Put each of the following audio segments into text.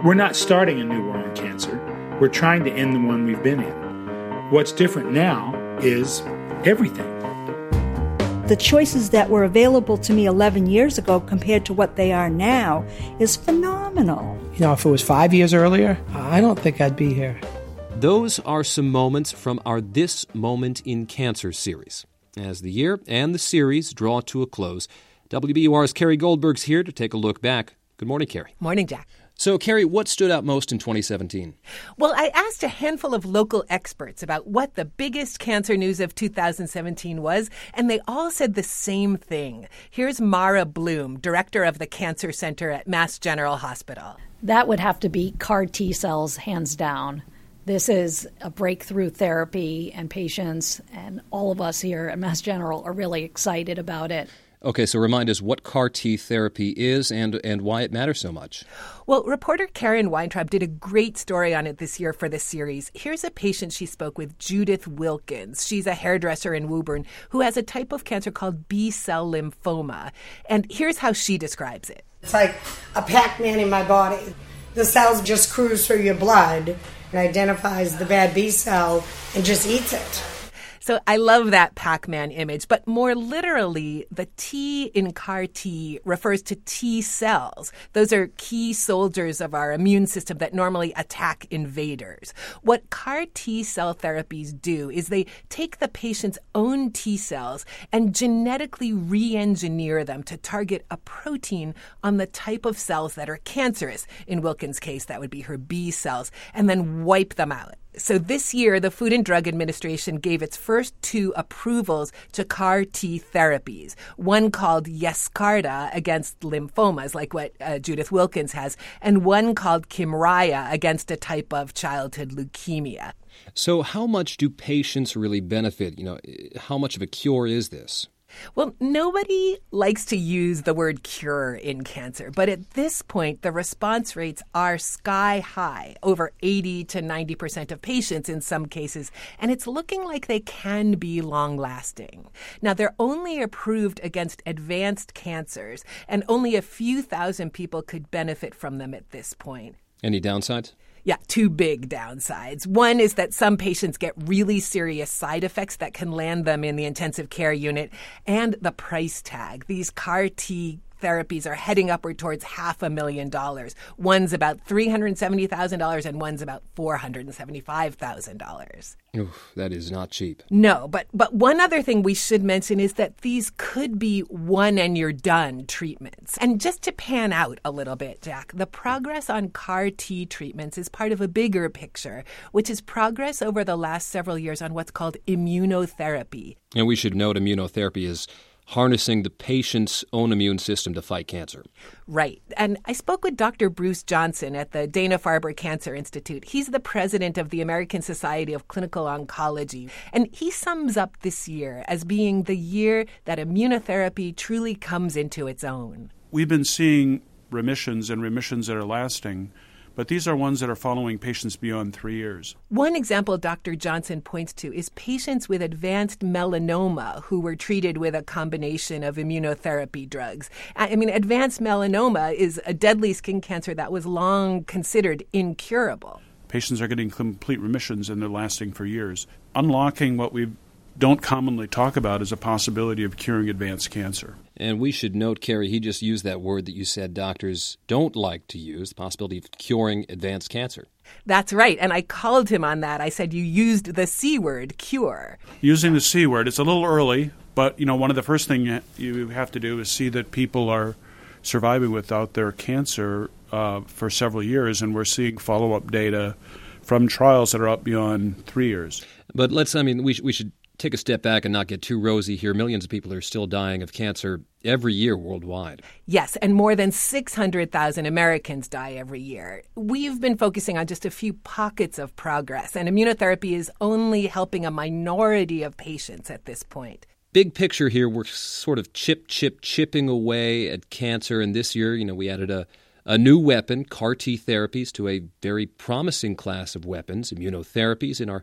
We're not starting a new war on cancer. We're trying to end the one we've been in. What's different now is everything. The choices that were available to me 11 years ago compared to what they are now is phenomenal. You know, if it was 5 years earlier, I don't think I'd be here. Those are some moments from our This Moment in Cancer series. As the year and the series draw to a close, WBUR's Carrie Goldberg's here to take a look back. Good morning, Carrie. Morning, Jack. So, Carrie, what stood out most in 2017? Well, I asked a handful of local experts about what the biggest cancer news of 2017 was, and they all said the same thing. Here's Mara Bloom, director of the Cancer Center at Mass General Hospital. That would have to be CAR T cells, hands down. This is a breakthrough therapy, and patients and all of us here at Mass General are really excited about it. Okay, so remind us what CAR T therapy is and why it matters so much. Well, reporter Karen Weintraub did a great story on it this year for the series. Here's a patient she spoke with, Judith Wilkins. She's a hairdresser in Woburn who has a type of cancer called B-cell lymphoma. And here's how she describes it. It's like a Pac-Man in my body. The cells just cruise through your blood and identifies the bad B-cell and just eats it. So I love that Pac-Man image, but more literally, the T in CAR T refers to T cells. Those are key soldiers of our immune system that normally attack invaders. What CAR T cell therapies do is they take the patient's own T cells and genetically re-engineer them to target a protein on the type of cells that are cancerous. In Wilkins' case, that would be her B cells, and then wipe them out. So this year, the Food and Drug Administration gave its first 2 approvals to CAR T therapies, one called Yescarta against lymphomas, like what Judith Wilkins has, and one called Kymriah against a type of childhood leukemia. So how much do patients really benefit? You know, how much of a cure is this? Well, nobody likes to use the word cure in cancer, but at this point, the response rates are sky high, over 80 to 90% of patients in some cases, and it's looking like they can be long-lasting. Now, they're only approved against advanced cancers, and only a few thousand people could benefit from them at this point. Any downsides? Yeah, 2 big downsides. One is that some patients get really serious side effects that can land them in the intensive care unit, and the price tag. These CAR T therapies are heading upward towards $500,000. One's about $370,000 and one's about $475,000. Oof, that is not cheap. No, but one other thing we should mention is that these could be one and you're done treatments. And just to pan out a little bit, Jack, the progress on CAR T treatments is part of a bigger picture, which is progress over the last several years on what's called immunotherapy. And we should note immunotherapy is harnessing the patient's own immune system to fight cancer. Right. And I spoke with Dr. Bruce Johnson at the Dana-Farber Cancer Institute. He's the president of the American Society of Clinical Oncology. And he sums up this year as being the year that immunotherapy truly comes into its own. We've been seeing remissions and remissions that are lasting, but these are ones that are following patients beyond 3 years. One example Dr. Johnson points to is patients with advanced melanoma who were treated with a combination of immunotherapy drugs. I mean, advanced melanoma is a deadly skin cancer that was long considered incurable. Patients are getting complete remissions and they're lasting for years. Unlocking what we don't commonly talk about is a possibility of curing advanced cancer. And we should note, Carrie, he just used that word that you said doctors don't like to use, the possibility of curing advanced cancer. That's right. And I called him on that. I said, you used the C word, cure. Using the C word, it's a little early, but one of the first things you have to do is see that people are surviving without their cancer for several years, and we're seeing follow-up data from trials that are up beyond 3 years. But we should take a step back and not get too rosy here. Millions of people are still dying of cancer every year worldwide. Yes, and more than 600,000 Americans die every year. We've been focusing on just a few pockets of progress, and immunotherapy is only helping a minority of patients at this point. Big picture here, we're sort of chipping away at cancer, and this year, we added a new weapon, CAR T therapies, to a very promising class of weapons, immunotherapies, in our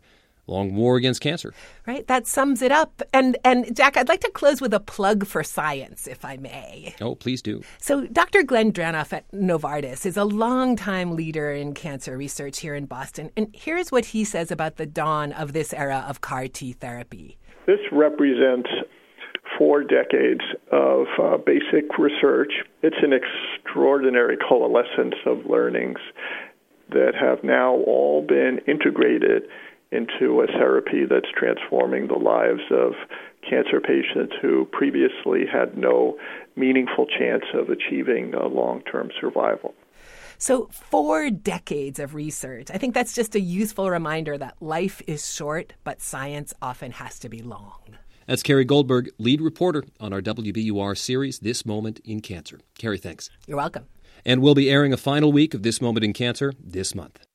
long war against cancer. Right, that sums it up. And Jack, I'd like to close with a plug for science, if I may. Oh, please do. So Dr. Glenn Dranoff at Novartis is a longtime leader in cancer research here in Boston. And here's what he says about the dawn of this era of CAR T therapy. This represents 4 decades of basic research. It's an extraordinary coalescence of learnings that have now all been integrated into a therapy that's transforming the lives of cancer patients who previously had no meaningful chance of achieving long-term survival. So 4 decades of research. I think that's just a useful reminder that life is short, but science often has to be long. That's Carrie Goldberg, lead reporter on our WBUR series, This Moment in Cancer. Carrie, thanks. You're welcome. And we'll be airing a final week of This Moment in Cancer this month.